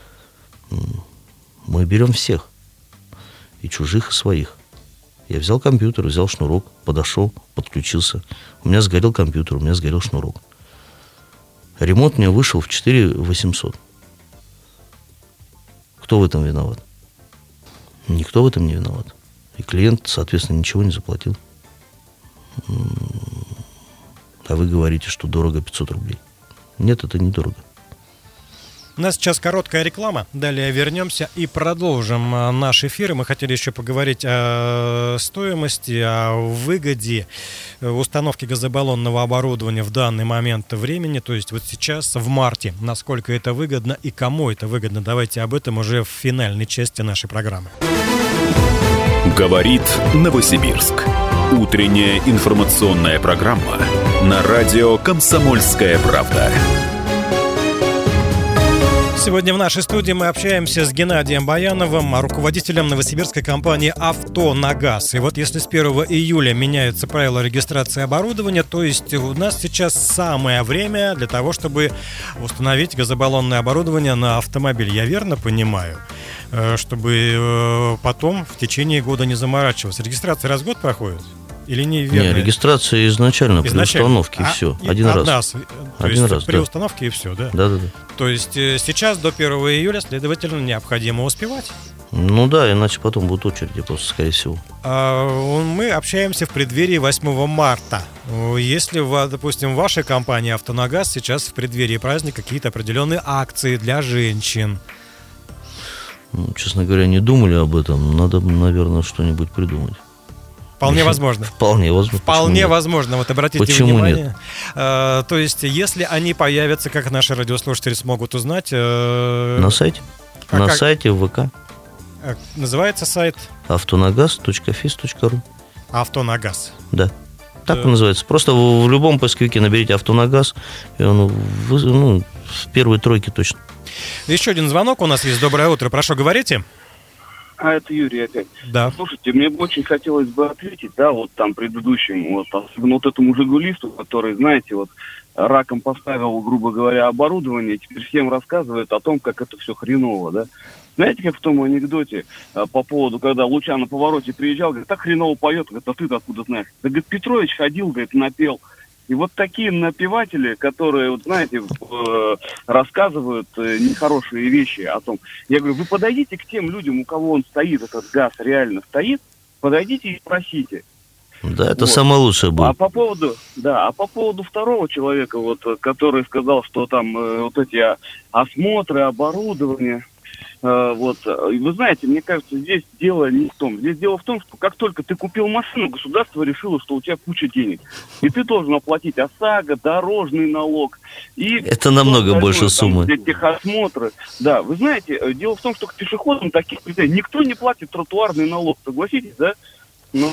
Мы берем всех, и чужих, и своих. Я взял компьютер, взял шнурок, подошел, подключился. У меня сгорел компьютер, у меня сгорел шнурок. Ремонт мне вышел в четыре тысячи восемьсот. Кто в этом виноват? Никто в этом не виноват. И клиент, соответственно, ничего не заплатил. А вы говорите, что дорого пятьсот рублей. Нет, это недорого. У нас сейчас короткая реклама, далее вернемся и продолжим наш эфир. Мы хотели еще поговорить о стоимости, о выгоде установки газобаллонного оборудования в данный момент времени, то есть вот сейчас, в марте, насколько это выгодно и кому это выгодно. Давайте об этом уже в финальной части нашей программы. Говорит Новосибирск. Утренняя информационная программа на радио «Комсомольская правда». Сегодня в нашей студии мы общаемся с Геннадием Баяновым, руководителем новосибирской компании «Автонагаз». И вот если с первого июля меняются правила регистрации оборудования, то есть у нас сейчас самое время для того, чтобы установить газобаллонное оборудование на автомобиль. Я верно понимаю? Чтобы потом в течение года не заморачиваться. Регистрация раз в год проходит? Или неверно? Не, регистрация изначально, изначально. При установке, а, и все. И один раз. Нас, то Один есть раз, при да. установке и все, да? Да, да, да. То есть сейчас до первого июля, следовательно, необходимо успевать. Ну да, иначе потом будут очереди просто, скорее всего. А, мы общаемся в преддверии восьмого марта. Если, допустим, в вашей компании «Автонагаз» сейчас в преддверии праздника какие-то определенные акции для женщин? Ну, честно говоря, не думали об этом. Надо, наверное, что-нибудь придумать. Вполне возможно. Вполне возможно. Вполне возможно. Вот обратите Почему внимание. Нет? А, то есть, если они появятся, как наши радиослушатели смогут узнать? А... На сайте. А На как... сайте ВК. А, называется сайт? автонагаз точка физ точка ру. Автонагаз. Да. Так он называется. Просто в, в любом поисковике наберите «Автонагаз», и он в, ну, в первой тройке точно. Еще один звонок у нас есть. Доброе утро. Прошу, говорите. А это Юрий опять. Да. Слушайте, мне бы очень хотелось бы ответить, да, вот там предыдущему, вот, особенно вот этому жигулисту, который, знаете, вот раком поставил, грубо говоря, оборудование, теперь всем рассказывает о том, как это все хреново, да. Знаете, как в том анекдоте а, по поводу, когда Луча на повороте приезжал, говорит, так хреново поет, говорит, а ты-то откуда знаешь? Да, говорит, Петрович ходил, говорит, напел. И вот такие напеватели, которые, вот знаете, э, рассказывают э, нехорошие вещи о том. Я говорю, вы подойдите к тем людям, у кого он стоит, этот газ реально стоит, подойдите и спросите. Да, это вот. Самое лучшее было. А по поводу, да, а по поводу второго человека, вот, который сказал, что там э, вот эти осмотры, оборудование. Вот. Вы знаете, мне кажется, здесь дело не в том. Здесь дело в том, что как только ты купил машину, государство решило, что у тебя куча денег. И ты должен оплатить ОСАГО, дорожный налог. И это намного остальное, больше суммы. Для техосмотра. Да, вы знаете, дело в том, что к пешеходам таких претензий никто не платит тротуарный налог. Согласитесь, да? Ну...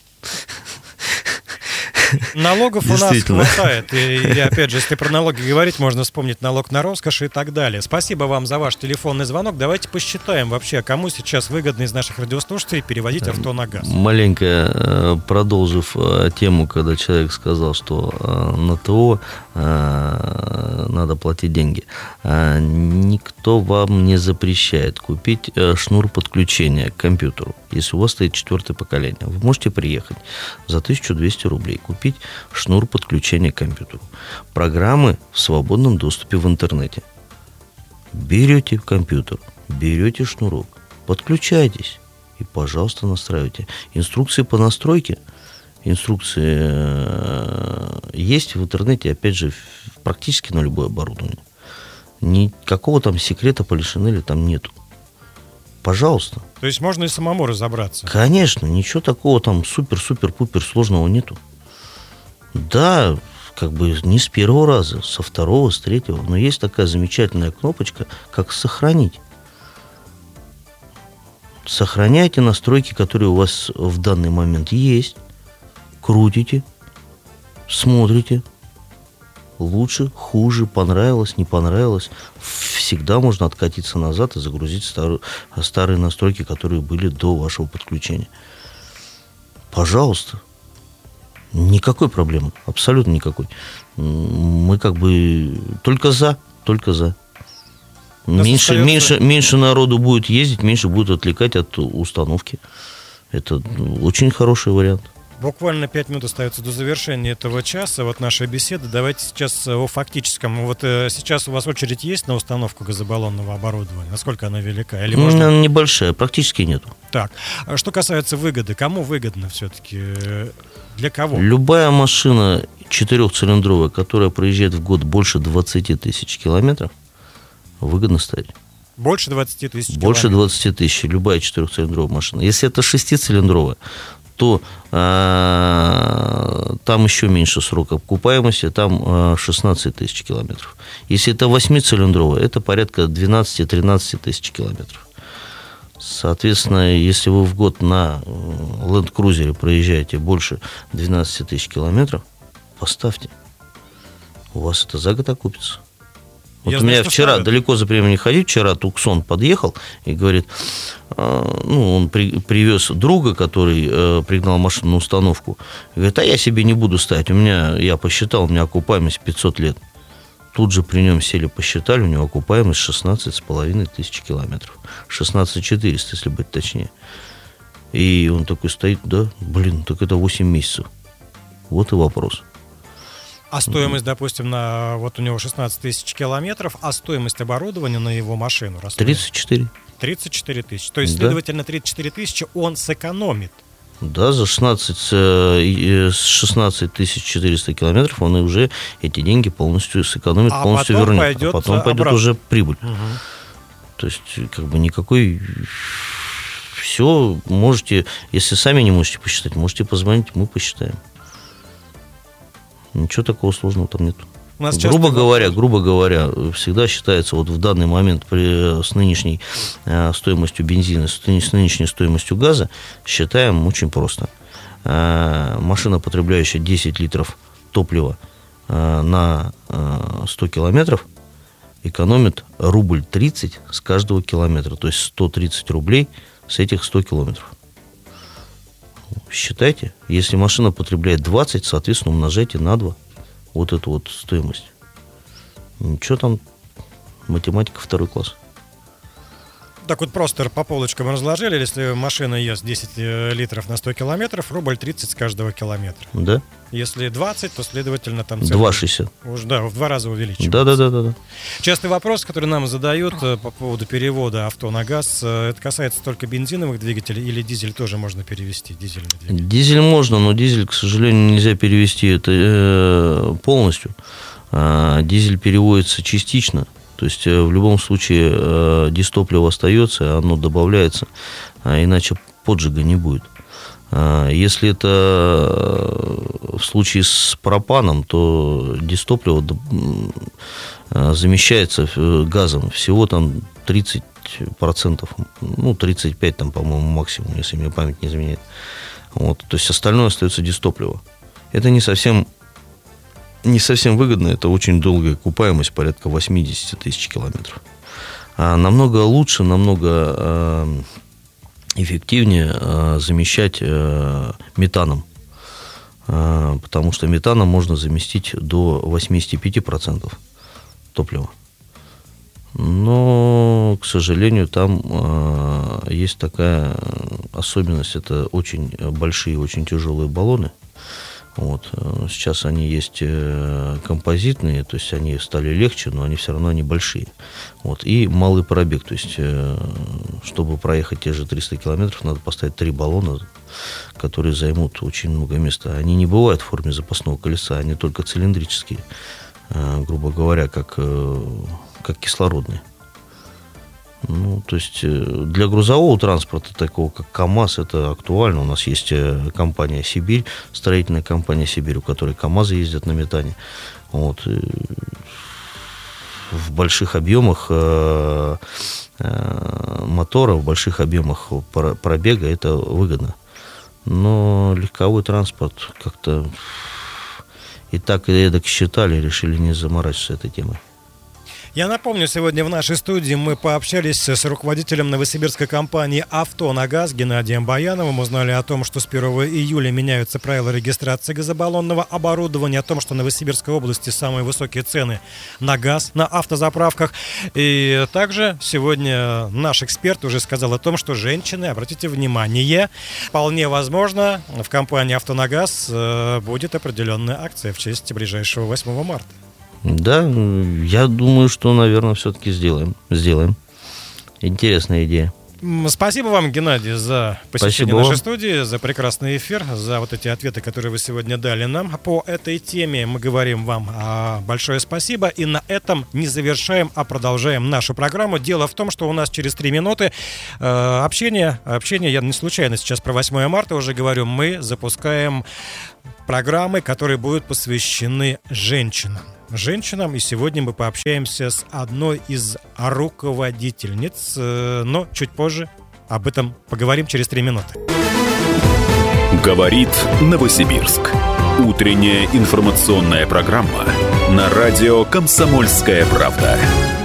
Налогов у нас хватает. И, и опять же, если про налоги говорить, можно вспомнить налог на роскошь и так далее. Спасибо вам за ваш телефонный звонок. Давайте посчитаем вообще, кому сейчас выгодно из наших радиослушателей переводить авто на газ. Маленько продолжив тему, когда человек сказал, что на ТО надо платить деньги. Никто вам не запрещает купить шнур подключения к компьютеру. Если у вас стоит четвертое поколение, вы можете приехать за тысячу двести рублей, купить шнур подключения к компьютеру. Программы в свободном доступе в интернете. Берете компьютер, берете шнурок, подключайтесь и, пожалуйста, настраивайте. Инструкции по настройке, инструкции есть в интернете, опять же, практически на любое оборудование. Никакого там секрета Полишинеля там нету. Пожалуйста. То есть можно и самому разобраться? Конечно, ничего такого там супер-супер-пупер сложного нету. Да, как бы не с первого раза, со второго, с третьего. Но есть такая замечательная кнопочка, как «Сохранить». Сохраняйте настройки, которые у вас в данный момент есть. Крутите, смотрите. Лучше, хуже, понравилось, не понравилось. Всегда можно откатиться назад и загрузить старые, старые настройки, которые были до вашего подключения. Пожалуйста. Никакой проблемы. Абсолютно никакой. Мы как бы только за, только за. Меньше, остается... меньше, меньше народу будет ездить, меньше будет отвлекать от установки. Это очень хороший вариант. Буквально пять минут остается до завершения этого часа, вот нашей беседы. Давайте сейчас о фактическом. Вот э, сейчас у вас очередь есть на установку газобаллонного оборудования? Насколько она велика? Или можно... Небольшая, практически нету. Так, что касается выгоды, кому выгодно все-таки? Для кого? Любая машина четырехцилиндровая, которая проезжает в год больше двадцати тысяч километров, выгодно ставить. Больше двадцати тысяч километров? Больше двадцати тысяч, любая четырехцилиндровая машина. Если это шестицилиндровая, то э, там еще меньше срок окупаемости, там э, шестнадцать тысяч километров. Если это восьмицилиндровая, это порядка двенадцать-тринадцать тысяч километров. Соответственно, если вы в год на Land Cruiser проезжаете больше двенадцать тысяч километров, поставьте. У вас это за год окупится. Вот Я у знаю, меня что вчера, ставят. далеко за Перми не ходить, вчера Туксон подъехал и говорит, э, ну, он при, привез друга, который э, пригнал машину на установку, и говорит, а я себе не буду ставить, у меня, я посчитал, у меня окупаемость пятьсот лет. Тут же при нем сели, посчитали, у него окупаемость шестнадцать с половиной тысяч километров. шестнадцать четыреста, если быть точнее. И он такой стоит, да, блин, так это восемь месяцев. Вот и вопрос. А стоимость, допустим, на вот у него шестнадцать тысяч километров, а стоимость оборудования на его машину растет? тридцать четыре. тридцать четыре тысячи. То есть, Да. следовательно, тридцать четыре тысячи он сэкономит. Да, за шестнадцать, э, шестнадцать тысяч четыреста километров он и уже эти деньги полностью сэкономит, А полностью потом вернет. пойдет а потом пойдет обратно. уже прибыль. Угу. То есть, как бы никакой... Все можете, если сами не можете посчитать, можете позвонить, мы посчитаем. Ничего такого сложного там нет. У нас грубо часто говоря, вопрос. грубо говоря, всегда считается вот в данный момент при, с нынешней э, стоимостью бензина, с, с нынешней стоимостью газа, считаем очень просто. Э, машина, потребляющая десять литров топлива э, на э, сто километров, экономит рубль тридцать с каждого километра. То есть сто тридцать рублей с этих ста километров. Считайте, если машина потребляет двадцать, соответственно, умножайте на два вот эту вот стоимость. Ничего там, математика второй класс. Так вот просто по полочкам разложили, если машина ест десять литров на сто километров, рубль тридцать с каждого километра. Да? Если двадцать, то, следовательно, там цифра два шестьдесят. Уж, да, в два раза увеличивается. Да, да, да, да, да. Частый вопрос, который нам задают э, по поводу перевода авто на газ, э, это касается только бензиновых двигателей или дизель тоже можно перевести, дизельный двигатель? Дизель можно, но дизель, к сожалению, нельзя перевести это э, полностью. А дизель переводится частично. То есть э, в любом случае э, дистопливо остается, оно добавляется, а иначе поджига не будет. А если это в случае с пропаном, то дистопливо замещается газом всего там тридцать процентов, ну тридцать пять процентов, там, по-моему, максимум, если мне память не изменяет. Вот. То есть остальное остается дистопливо. Это не совсем, не совсем выгодно, это очень долгая окупаемость, порядка восемьдесят тысяч километров. А намного лучше, намного э, эффективнее э, замещать э, метаном. Э, потому что метаном можно заместить до восемьдесят пять процентов топлива. Но, к сожалению, там э, есть такая особенность. Это очень большие, очень тяжелые баллоны. Вот. Сейчас они есть композитные, то есть они стали легче, но они все равно они большие. Вот. И малый пробег, то есть чтобы проехать те же триста километров, надо поставить три баллона, которые займут очень много места. Они не бывают в форме запасного колеса, они только цилиндрические, грубо говоря, как, как кислородные. Ну, то есть для грузового транспорта, такого как КАМАЗ, это актуально. У нас есть компания «Сибирь», строительная компания «Сибирь», у которой КАМАЗы ездят на метане. Вот. И в больших объемах э, э, мотора, в больших объемах пробега это выгодно. Но легковой транспорт как-то и так и эдак считали, решили не заморачиваться этой темой. Я напомню, сегодня в нашей студии мы пообщались с руководителем новосибирской компании «Авто на газ» Геннадием Баяновым. Узнали о том, что с первого июля меняются правила регистрации газобаллонного оборудования, о том, что в Новосибирской области самые высокие цены на газ на автозаправках. И также сегодня наш эксперт уже сказал о том, что женщины, обратите внимание, вполне возможно, в компании «Авто на газ» будет определенная акция в честь ближайшего восьмого марта. Да, я думаю, что, наверное, все-таки сделаем. Сделаем. Интересная идея. Спасибо вам, Геннадий, за посещение Спасибо нашей вам. студии, за прекрасный эфир, за вот эти ответы, которые вы сегодня дали нам по этой теме. Мы говорим вам а, большое спасибо. И на этом не завершаем, а продолжаем нашу программу. Дело в том, что у нас через три минуты э, общение, общение, я не случайно сейчас про восьмое марта уже говорю, мы запускаем программы, которые будут посвящены женщинам. женщинам, и сегодня мы пообщаемся с одной из руководительниц, но чуть позже об этом поговорим через три минуты. Говорит Новосибирск. Утренняя информационная программа На радио «Комсомольская правда».